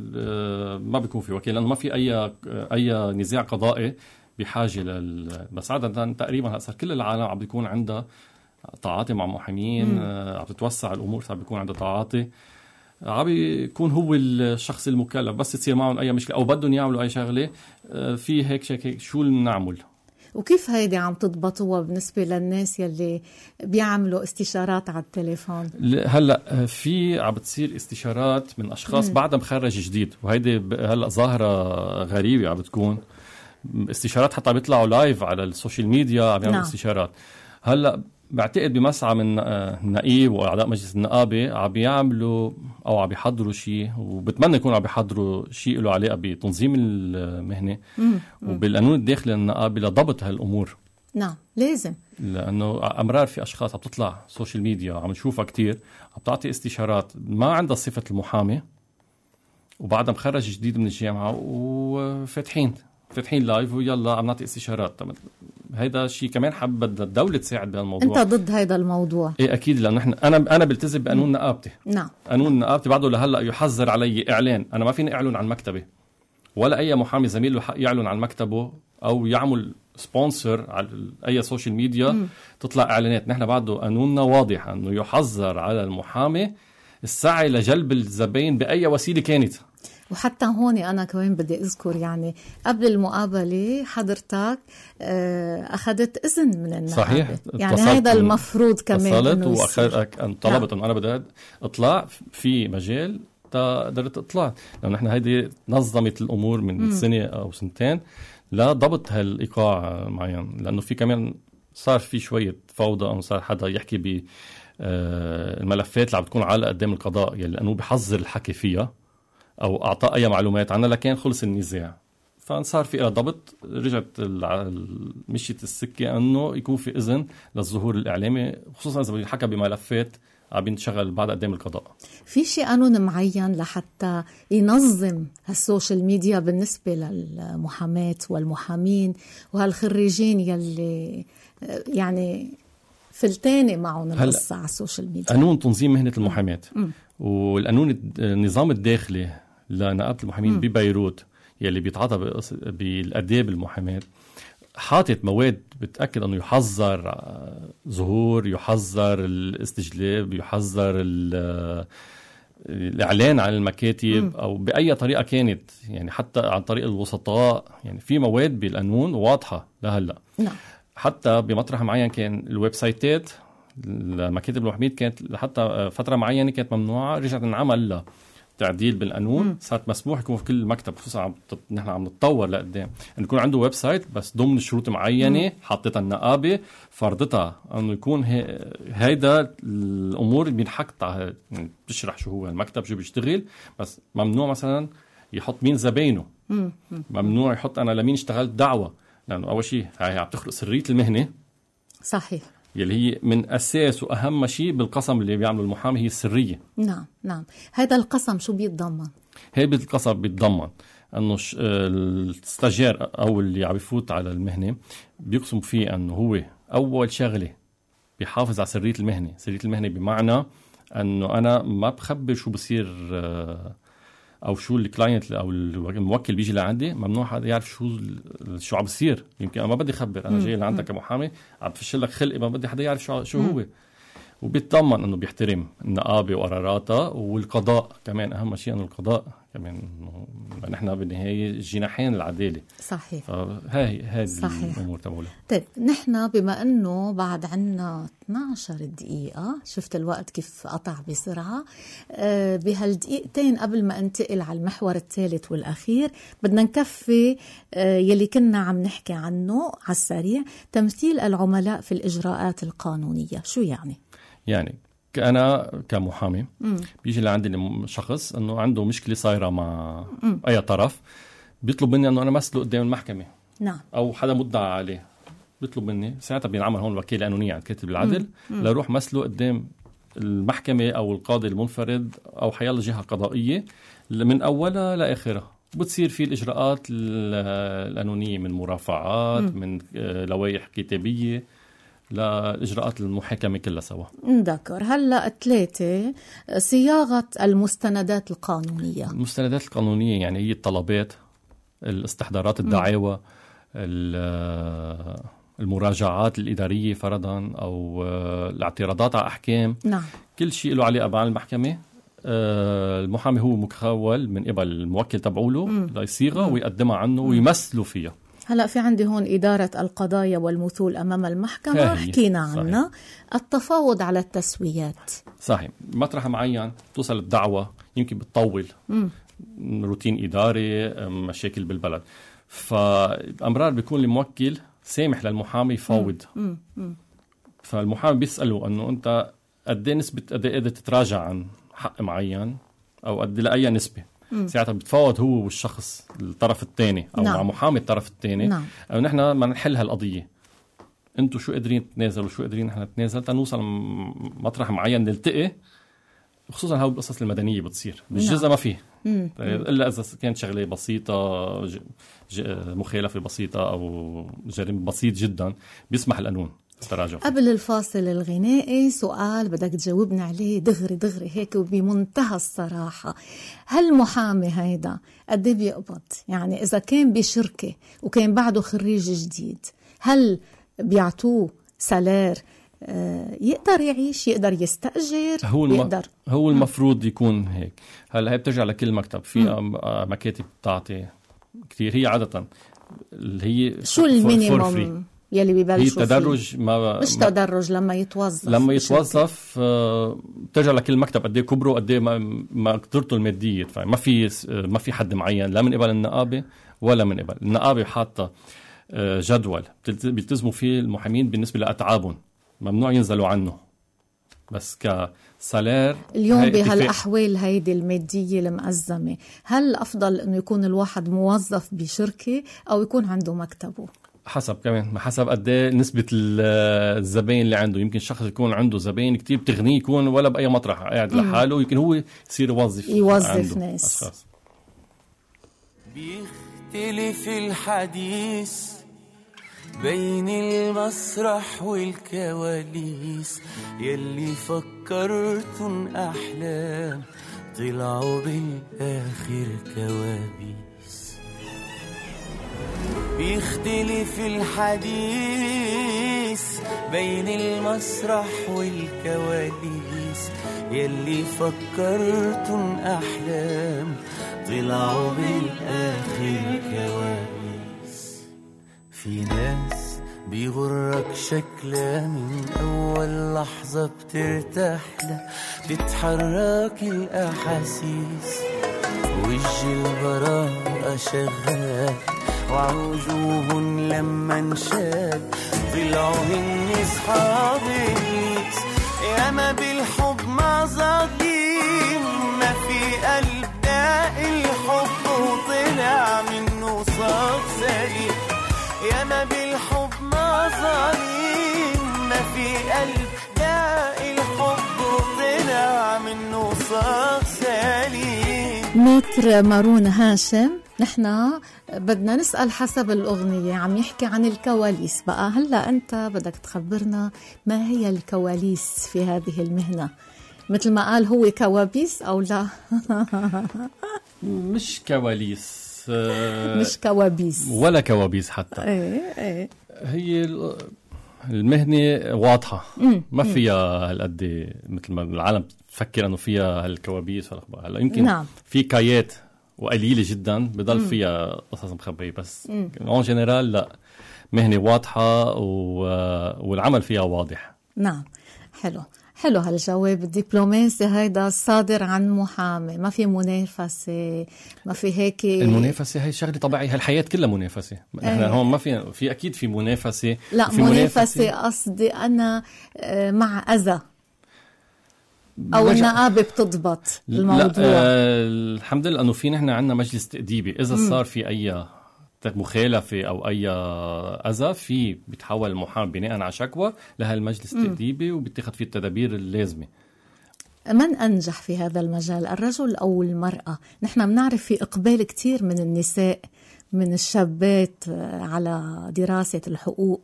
Speaker 4: ما بيكون في وكيل، لأنه ما في أي نزاع قضائي بحاجة بس عادة تقريبا صار كل العالم عم بيكون عندها تعاطي مع محامين. عم تتوسع الأمور، صار بيكون عندها تعاطي، عم يكون هو الشخص المكلف. بس تصير معهم أي مشكلة أو بدهم يعملوا أي شغلة في هيك شو نعمل.
Speaker 2: وكيف هيدي عم تضبطوها بالنسبة للناس يلي بيعملوا استشارات على التليفون؟
Speaker 4: هلأ في عم بتصير استشارات من أشخاص بعدها مخرج جديد، وهيدي هلأ ظاهرة غريبة عم بتكون استشارات حتى بيطلعوا لايف على السوشيال ميديا عم يعملوا استشارات. هلأ بعتقد بمسعى من النقيب وأعضاء مجلس النقابة عم يعملوا أو عم يحضروا شيء، وبتمنى يكونوا عم يحضروا شيء له علاقة بتنظيم المهنة وبالقانون الداخلي للنقابة لضبط هالأمور.
Speaker 2: نعم لازم،
Speaker 4: لأنه أمرار في أشخاص عم تطلع سوشيال ميديا عم نشوفها كتير عم تعطي استشارات ما عندها صفة المحامي، وبعدها مخرج جديد من الجامعة وفاتحين لايف ويلا عم نعطي استشارات. هيدا الشيء كمان بدها الدولة تساعد بهالموضوع.
Speaker 2: انت ضد هيدا الموضوع؟
Speaker 4: ايه اكيد، لانه انا بلتزم بقانون نقابتي.
Speaker 2: نعم.
Speaker 4: قانون نقابتي بعده لهلا يحذر علي اعلان، انا ما فيني اعلن عن مكتبي ولا اي محامي زميل له حق يعلن عن مكتبه او يعمل سبونسر على اي سوشيال ميديا تطلع اعلانات. نحن بعده قانوننا واضح انه يحذر على المحامي السعي لجلب الزبائن باي وسيله كانت.
Speaker 2: وحتى هون أنا كمان بدي أذكر يعني قبل المقابلة حضرتك أخذت إذن من النقابة.
Speaker 4: صحيح.
Speaker 2: يعني هذا المفروض كمان
Speaker 4: إنه طلبت إنه أنا بدي أطلع في مجال قدرت أطلع، لأن نحن هيدي نظمت الأمور من سنة أو سنتين لا ضبط هالإيقاع معين، لأنه في كمان صار في شوية فوضى أو صار حدا يحكي ب الملفات اللي عم بتكون على قدام القضاء يعني لأنه بحذر الحكي فيها أو أعطى أي معلومات عنها، لكن خلص النزاع فصار في ضبط. رجعت مشيت السكة أنه يكون في إذن للظهور الإعلامي، خصوصا إذا حكى بملفات عم ينشغل بعد قدام القضاء.
Speaker 2: في شيء قانون معين لحتى ينظم هالسوشيال ميديا بالنسبة للمحاماة والمحامين وهالخريجين يلي يعني فلتاني معهم القصة على السوشيال ميديا؟ قانون
Speaker 4: تنظيم مهنة المحاماة والقانون النظام الداخلي لنقابة المحامين ببيروت يلي بيتعاطى بالآداب المحاماة حاطط مواد بتأكد أنه يحذر ظهور، يحذر الاستجلاب، يحذر الإعلان عن المكاتب أو بأي طريقة كانت، يعني حتى عن طريق الوسطاء. يعني في مواد بالقانون واضحة لهلا.
Speaker 2: نعم.
Speaker 4: حتى بمطرح معين كان الويب سايتات المكاتب المحامين كانت حتى فترة معينة كانت ممنوعة، رجعت انعمل لها تعديل بالقانون صارت مسموح يكون في كل مكتب، خصوصا نحن عم نتطور لقدام انه يكون عنده ويب سايت بس ضمن شروط معينه حطتها النقابه فرضتها انه يكون هيدا الامور اللي بينحكت بتشرح شو هو المكتب شو بيشتغل، بس ممنوع مثلا يحط مين زباينه، ممنوع يحط انا لمين اشتغلت دعوه، لانه اول شيء هي عم تخلق سريه المهنه. صحيح. يلي هي من أساس وأهم شيء بالقسم اللي بيعمله المحامي هي السرية.
Speaker 2: نعم. هذا القسم شو بيتضمن؟
Speaker 4: هذا القسم بيتضمن أنه الستاجير أو اللي عم يفوت على المهنة بيقسم فيه أنه هو أول شغلة بيحافظ على سرية المهنة. سرية المهنة بمعنى أنه أنا ما بخبر شو بصير او شو الكلاينت او الموكل بيجي لعندي، ممنوع حدا يعرف شو عم بصير. يمكن انا ما بدي اخبر، انا جاي لعندك كمحامي عم بفشل لك خلقي، ما بدي حدا يعرف شو هو. وبيتضمن انه بيحترم النقابه وقراراتها، والقضاء كمان اهم شيء انه القضاء كمان نحن بالنهايه جناحين العداله. صحيح. هذه الامور تبعولها.
Speaker 2: طيب نحن بما انه بعد عنا 12 دقيقه، شفت الوقت كيف قطع بسرعه، بهالدقيقتين قبل ما انتقل على المحور الثالث والاخير بدنا نكفي يلي كنا عم نحكي عنه على السريع، تمثيل العملاء في الاجراءات القانونيه. شو يعني
Speaker 4: أنا كمحامي بيجي لعندي شخص أنه عنده مشكلة صايرة مع أي طرف، بيطلب مني أنه أنا مسله قدام المحكمة.
Speaker 2: نعم.
Speaker 4: أو حدا مدعى عليه بيطلب مني، ساعتها بينعمل هون الوكيل القانوني عند كاتب العدل لروح مسله قدام المحكمة أو القاضي المنفرد أو حيال جهة قضائية من أولها لآخرها. بتصير في الإجراءات القانونية من مرافعات من لوائح كتابية لإجراءات المحاكمة كلها سوا.
Speaker 2: ذكر هلأ 3 صياغة المستندات القانونية.
Speaker 4: المستندات القانونية يعني هي الطلبات، الاستحضارات الدعاوى، المراجعات الإدارية فرضا، أو الاعتراضات على أحكام.
Speaker 2: نعم.
Speaker 4: كل شيء له علاقة مع المحكمة. المحامي هو مخول من قبل الموكل تبعوله ليصيغها ويقدمها عنه ويمثلوا فيها.
Speaker 2: هلأ في عندي هون إدارة القضايا والمثول أمام المحكمة، حكينا عنها. التفاوض على التسويات.
Speaker 4: صحيح. مطرح معين توصل الدعوة يمكن بتطول، روتين إداري، مشاكل بالبلد، فأمرار بيكون الموكل سامح للمحامي يفاوض. فالمحامي بيسأله أنه أنت قد ايه نسبة قد ايه قادر تتراجع عن حق معين أو قد لأي نسبة. ساعتها بتفاوض هو والشخص الطرف الثاني أو مع محامي الطرف الثاني، أو نحن ما نحل هالقضية، أنتوا شو قادرين تتنازلوا وشو قادرين نحن نتنازل تنوصل مطرح معين نلتقي. خصوصا هاو القصص المدنية بتصير بالجزء ما فيه إلا إذا كانت شغلة بسيطة، مخالفة بسيطة أو جريمة بسيط جدا بيسمح القانون التراجع.
Speaker 2: قبل الفاصل الغنائي سؤال بدك تجاوبنا عليه دغري هيك وبمنتهى الصراحة. هل محامي هيدا قد ايه بيقبض؟ يعني إذا كان بشركة وكان بعده خريج جديد، هل بيعطوه سالير يقدر يعيش، يقدر يستأجر؟
Speaker 4: هو المفروض يكون هيك. هلا هي بترجع لكل مكتب. في مكاتب بتعطي كتير، هي عادة اللي هي
Speaker 2: شو المينيموم يلي بيبلشوا
Speaker 4: هي تدرج
Speaker 2: مش تدرج لما يتوظف
Speaker 4: بترجع لكل مكتب قد ايه كبره قد ايه ما قدرته الماديه. ما في حد معين لا من قبل النقابه ولا من قبل النقابه. حاطه جدول بيلتزموا فيه المحامين بالنسبه لاتعابهم، ممنوع ينزلوا عنه. بس كسالير
Speaker 2: اليوم بهالأحوال هيدي المادية المأزمة، هل أفضل أنه يكون الواحد موظف بشركة أو يكون عنده مكتبه؟
Speaker 4: حسب كمان، حسب قد ايه نسبة الزباين اللي عنده. يمكن شخص يكون عنده زباين كتير بتغنيه يكون ولا بأي مطرح قاعد لحاله، يمكن هو يصير يوظف
Speaker 2: ناس
Speaker 4: أشخاص.
Speaker 5: بيختلف الحديث بين المسرح والكواليس، يلي فكرتن أحلام طلعوا بالآخر كوابيس. بيختلف الحديث بين المسرح والكواليس، يلي فكرتن أحلام طلعوا بالآخر كوابيس. في ناس بيغرك شكلها من أول لحظة بترتاح لها، بتتحرك الأحاسيس وجه البراءة شغال، وعوجوهن لما انشال طلعوا هن صحاب الناس. ياما بالحب مظالم ما في قلب داق الحب وطلع منه صوت سليم. ياما بالحب مظالم ما في قلب داق الحب وطلع منه صوت سليم.
Speaker 2: متر مارون هاشم، نحن بدنا نسأل حسب الأغنية، عم يحكي عن الكواليس بقى. هلأ أنت بدك تخبرنا ما هي الكواليس في هذه المهنة، مثل ما قال هو كوابيس أو لا؟
Speaker 4: مش كواليس،
Speaker 2: مش كوابيس
Speaker 4: ولا كوابيس حتى.
Speaker 2: ايه.
Speaker 4: هي المهنة واضحة، ما فيها هالقد مثل ما العالم تفكر انه فيها هالكوابيس والاخبار. هلا يمكن
Speaker 2: نعم.
Speaker 4: في كايات وقليلة جدا بضل فيها قصص مخبية، بس اون جنرال لا، مهنة واضحة والعمل فيها واضح.
Speaker 2: نعم. حلو هالجواب الدبلوماسي هيدا الصادر عن محامي. ما في منافسة، ما في هيك.
Speaker 4: المنافسة هي شغلة طبيعية، هالحياة كلها منافسة. احنا هون ما في أكيد في منافسة.
Speaker 2: لا في منافسة قصدي أنا مع أذى أو النقابة بتضبط الموضوع.
Speaker 4: لا الحمد لله أنه في نحن عندنا مجلس تأديبي، إذا صار في أي مخالفة أو أي أذى في بيتحول المحامي بناء على شكوى لهالمجلس التأديبي وبيتخذ فيه التدابير اللازمة.
Speaker 2: من أنجح في هذا المجال، الرجل أو المرأة؟ نحن بنعرف في إقبال كتير من النساء من الشابات على دراسة الحقوق.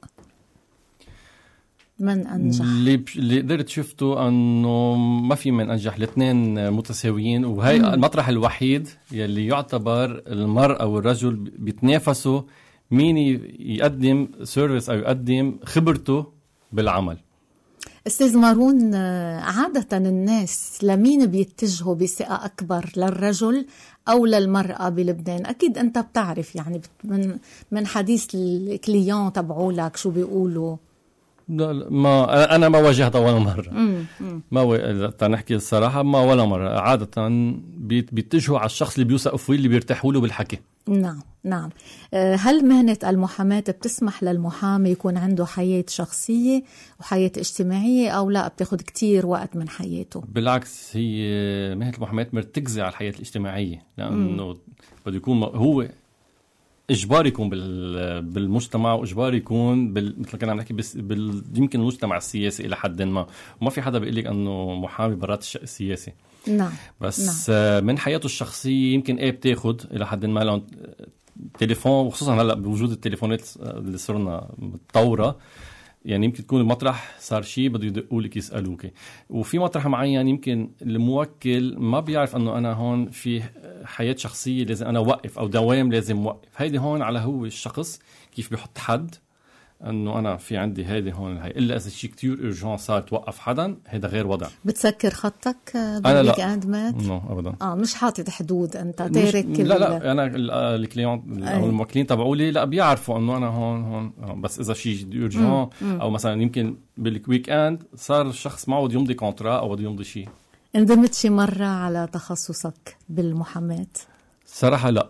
Speaker 2: من أنجح؟
Speaker 4: اللي قدرت شفته أنه ما في من أنجح، الاثنين متساويين، وهي المطرح الوحيد يلي يعتبر المرأة والرجل بيتنافسوا مين يقدم سيرفيس أو يقدم خبرته بالعمل.
Speaker 2: أستاذ مارون، عادة الناس لمين بيتجهوا بثقة أكبر، للرجل أو للمرأة بلبنان؟ أكيد أنت بتعرف يعني من حديث الكليون تبعولك شو بيقولوا.
Speaker 4: ما أنا ما واجهتها ولا مرة. ما تنحكي الصراحة ما ولا مرة. عادة بيتجهوا على الشخص اللي بيوثقوا فيه، اللي بيرتاحوا له بالحكي.
Speaker 2: نعم. هل مهنة المحاماة بتسمح للمحامي يكون عنده حياة شخصية وحياة اجتماعية، أو لا بتاخد كتير وقت من حياته؟
Speaker 4: بالعكس، هي مهنة المحاماة مرتكزة على الحياة الاجتماعية، لأنه بده يكون هو إجباري يكون بالمجتمع، وإجباري يكون مثل كنا عم نحكي يمكن المجتمع السياسي إلى حد ما. وما في حدا بيقول لك أنه محامي برات الشق السياسي.
Speaker 2: نعم.
Speaker 4: بس من حياته الشخصية يمكن بتاخد إلى حد ما، لأن تليفون، وخصوصا هلا بوجود التليفونات اللي صرنا متطورة، يعني يمكن تكون المطرح صار شيء بده يدقوا لك يسألوك، وفي مطرح معين يمكن الموكل ما بيعرف انه انا هون في حياة شخصية لازم انا اوقف، او دوام لازم اوقف. هيدي هون على هو الشخص كيف بيحط حد، انه انا في عندي هيدي هون هي، الا اذا شيء كتير ارجان صار توقف حدا، هيدا غير وضع.
Speaker 2: بتسكر خطك
Speaker 4: بالويك
Speaker 2: اند مات؟
Speaker 4: ابدا.
Speaker 2: مش حاطط حدود انت تارك؟
Speaker 4: لا انا الكليون او الموكلين تبعولي لا بيعرفوا انه انا هون بس اذا شيء ارجان او مثلا يمكن بالويك اند صار الشخص معه يمضي كونترا او بده يمضي شيء.
Speaker 2: ندمت شي مرة على تخصصك بالمحاماة؟
Speaker 4: صراحة لا.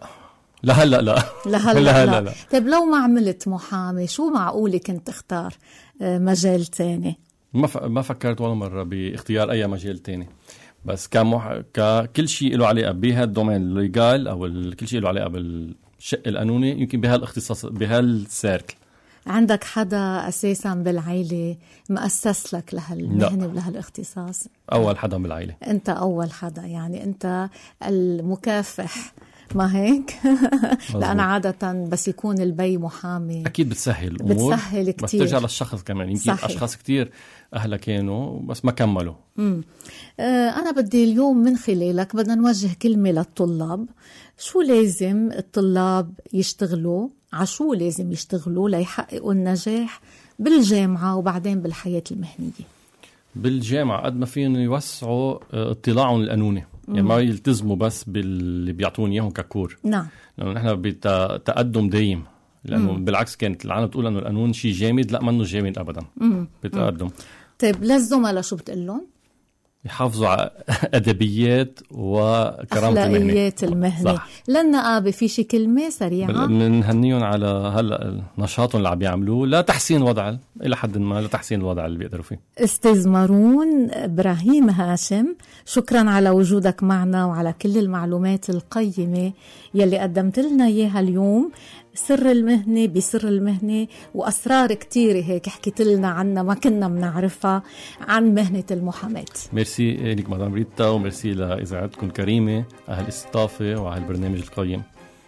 Speaker 4: لا.
Speaker 2: طيب لو ما عملت محامي شو معقولة كنت تختار مجال تاني؟
Speaker 4: ما فكرت ولا مرة باختيار أي مجال تاني، بس كل شيء له علاقة بهالدومين الليغال أو كل شيء له علاقة بالشق القانوني، يمكن بهالاختصاص بهالسيركل.
Speaker 2: عندك حدا أساساً بالعائلة مؤسس لك لهالمهنة ولهالاختصاص؟
Speaker 4: أول حدا بالعائلة.
Speaker 2: أنت أول حدا، يعني أنت المكافح، ما هيك؟ لأن عادة بس يكون البي محامي
Speaker 4: أكيد بتسهل الأمور،
Speaker 2: بتسهل كتير،
Speaker 4: بس ترجع للشخص كمان. يمكن صحيح. أشخاص كتير أهلا كانوا بس ما كملوا.
Speaker 2: أنا بدي اليوم من خلالك بدنا نوجه كلمة للطلاب. شو لازم الطلاب يشتغلوا، عشو لازم يشتغلوا ليحققوا النجاح بالجامعة وبعدين بالحياة المهنية؟ بالجامعة
Speaker 4: قد ما فيهم يوسعوا اطلاعهم القانوني، يعني ما يلتزموا بس باللي بيعطون اياهم ككور.
Speaker 2: نعم.
Speaker 4: لأنه نحن بتقدم دايم القانون. بالعكس كانت العالم تقول انه القانون شيء جامد، لا منه جامد ابدا. بتقدم.
Speaker 2: طيب للزملاء شو بتقول لهم؟
Speaker 4: يحافظوا على ادبيات وكرامه
Speaker 2: اخلاقيات المهنه. للنقابه في شي كلمه سريعه
Speaker 4: بنهنيهم على هلا نشاطهم اللي عم يعملوه لتحسين الوضع الى حد ما، لتحسين الوضع اللي بيقدروا فيه. استاذ
Speaker 2: مارون ابراهيم هاشم، شكرا على وجودك معنا وعلى كل المعلومات القيمه يلي قدمت لنا اياها اليوم. سر المهنة بسر المهنة وأسرار كتيرة هيك حكيت لنا عنها ما كنا بنعرفها عن مهنة المحاماة.
Speaker 4: ميرسي لك مدام ريتا، وميرسي لإذاعتكم الكريمة على الاستضافة وعلى البرنامج القيم.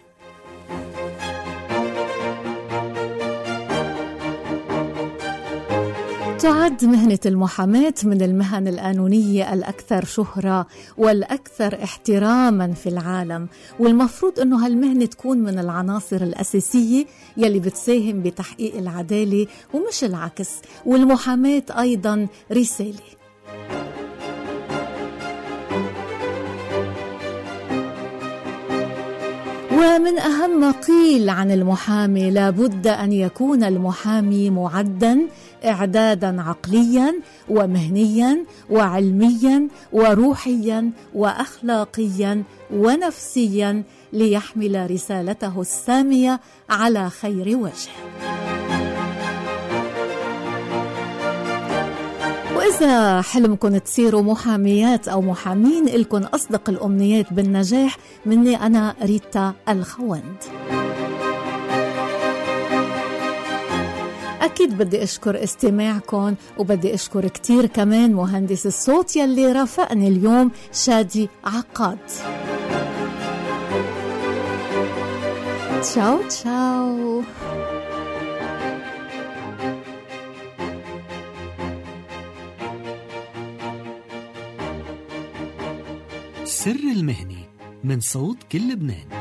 Speaker 2: تعد مهنة المحاماة من المهن القانونية الأكثر شهرة والأكثر احتراما في العالم، والمفروض أنه هالمهنة تكون من العناصر الأساسية يلي بتساهم بتحقيق العدالة ومش العكس، والمحاماة أيضا رسالة. ومن أهم ما قيل عن المحامي لابد أن يكون المحامي معداً إعداداً عقلياً ومهنياً وعلمياً وروحياً وأخلاقياً ونفسياً ليحمل رسالته السامية على خير وجه. وإذا حلمكن تصيروا محاميات أو محامين، إلكن أصدق الأمنيات بالنجاح مني أنا ريتا الخوند. أكيد بدي أشكر استماعكم، وبدي أشكر كتير كمان مهندس الصوت يلي رافقني اليوم شادي عقاد. تشاو تشاو.
Speaker 1: سر المهني من صوت كل لبنان.